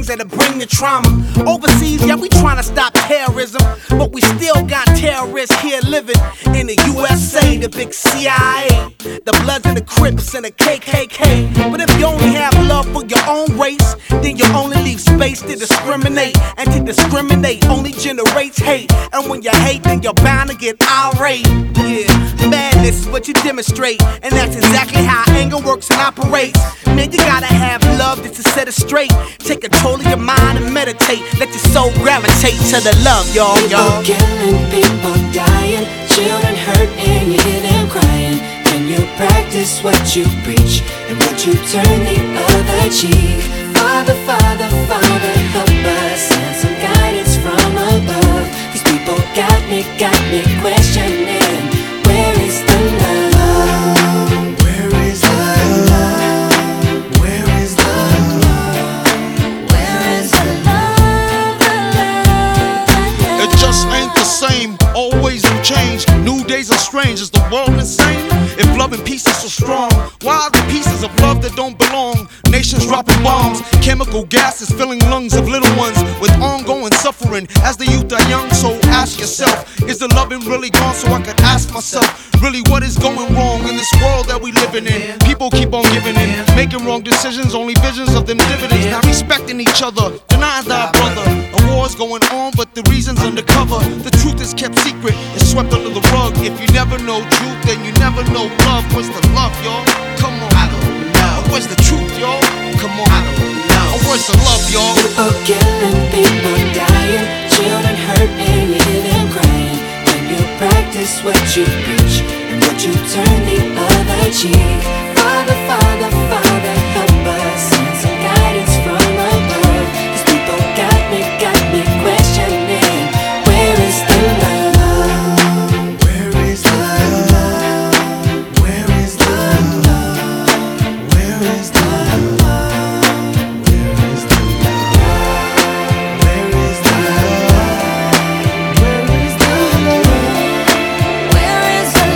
that'll bring the trauma. Overseas, yeah, we tryna stop terrorism, but we still got terrorists here living in the USA, the big CIA, the Bloods and the Crips and the KKK. But if you only have love for your own race, then you only leave space to discriminate. And to discriminate only generates hate. And when you hate, then you're bound to get irate. Yeah, madness is what you demonstrate, and that's exactly how anger works and operates. Man, you gotta have love just to set it straight. Take control of your mind and meditate. Let your soul gravitate to the love, y'all. People killing, people dying, children hurt and you hear them crying. When you practice what you preach, and would you turn the other cheek? Father, Father, Father, help us, send some guidance from above. These people got me questioning, where is the love? Where is the love? Where is the love? Where is the love? It just ain't the same, always in change. New days are strange, is the world insane? If love and peace is so strong, why are the pieces of love that don't belong? Nations dropping bombs, chemical gases filling lungs of little ones with ongoing suffering as the youth are young. So ask yourself, is the loving really gone? So I could ask myself, really what is going wrong in this world that we living in? People keep on giving in, making wrong decisions, only visions of them dividends. Not respecting each other, denying thy brother. A war's going on, but the reason's undercover. The truth is kept secret, it's swept under the rug. If you never know truth, then you never know love. Where's the love, y'all? Come on. I don't know. Where's the truth, y'all? Come on. I don't know. Where's the love, y'all? People killing, people dying, children hurt and you hear them crying. When you practice what you preach, and would you turn the other cheek? Father, Father, Father, help us, send some guidance from above. These people got me questioning, where is the love? Where is the love? Where is the love? Where is the love? Where is the love? Where is the love? Where is the love? Where is the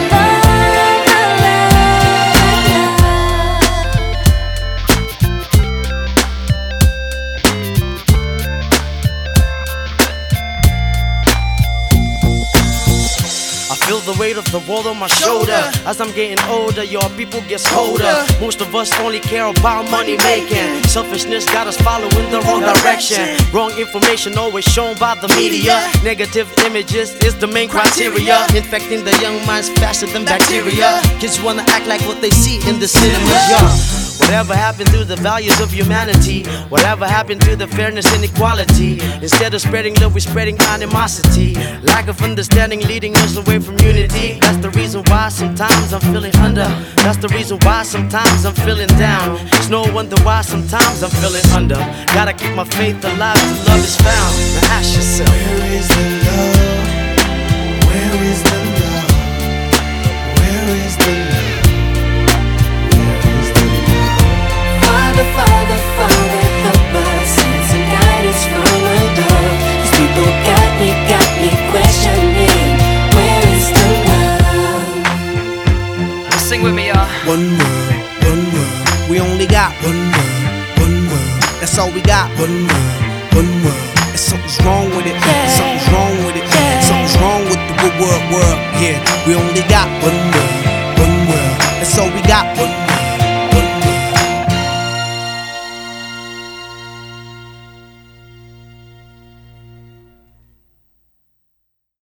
I feel the weight of the world on my shoulder. As I'm getting older, your people gets colder. Most of us only care about money making. Selfishness got us following the wrong direction. Wrong information always shown by the media. Negative images is the main criteria, infecting the young minds faster than bacteria. Kids wanna act like what they see in the cinemas, yeah. Whatever happened to the values of humanity? Whatever happened to the fairness and equality? Instead of spreading love, we're spreading animosity. Lack of understanding leading us away from unity. That's the reason why sometimes I'm feeling under. That's the reason why sometimes I'm feeling down. It's no wonder why sometimes I'm feeling under. Gotta keep my faith alive till love is found. Now ask yourself, Where is the love? Where is the love? Where is the love? Father, Father, Father, help us, send some guidance from above. These people got me questioning, where is the love? sing with me, y'all. One word, we only got one word, that's all we got. One word, and something's wrong with it, something's wrong with it, something's wrong with the word, yeah, we only got one word.